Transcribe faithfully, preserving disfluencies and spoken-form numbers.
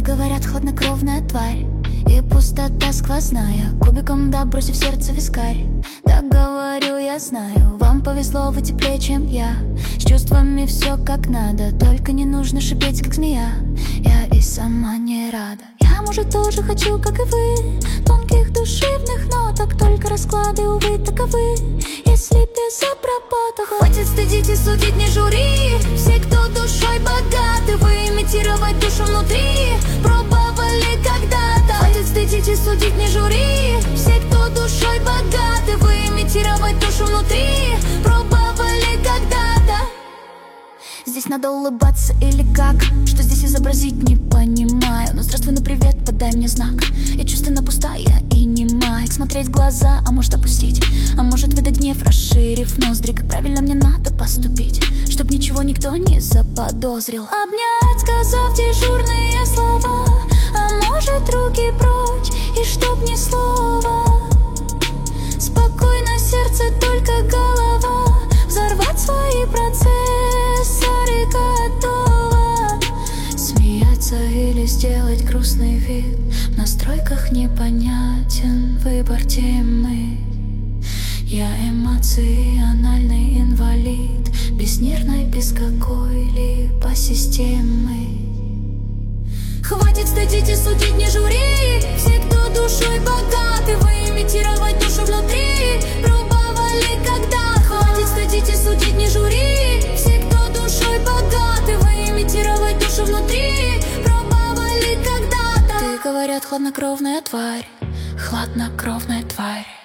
говорят, хладнокровная тварь, и пустота сквозная, кубиком да бросив сердце вискарь. Так говорю, я знаю, вам повезло, вы теплее, чем я. С чувствами все как надо, только не нужно шипеть, как змея. Я и сама не рада. Я, может, тоже хочу, как и вы, тонких душевных ноток, только расклады, увы, таковы. Если без обработок, хватит стыдить и судить, не жюри. Все, кто душой богаты, вы имитировать душу внутри пробовали когда-то. Хватит стыдить и судить, не жюри. Все, кто душой богаты, вы имитировать душу внутри пробовали когда-то. Здесь надо улыбаться или как? Что здесь изобразить, не понимаю. Но здравствуй, ну привет, подай мне знак. Я чувственно пустая и немая. Смотреть в глаза, а может опустить, а может выдать гнев, расширив ноздри. Как правильно мне надо поступить, чтоб ничего никто не заподозрил. Обнять, сказав дежурные слова, а может руки прочь, и чтоб ни слова. Спокойно сердце, только голова. Взорвать свои процессоры готова. Смеяться или сделать грустный вид, в настройках непонятен выбор темы. Я эмоциональный инвалид, без нервной, без какой-либо системы. Хватит стыдить и судить, не жюри. Все, кто душой богаты, вы имитировать душу внутри пробовали когда-то. Хватит стыдить и судить, не жюри. Все, кто душой богаты, вы имитировать душу внутри пробовали когда-то. Ты, говорят, хладнокровная тварь, хладнокровная тварь.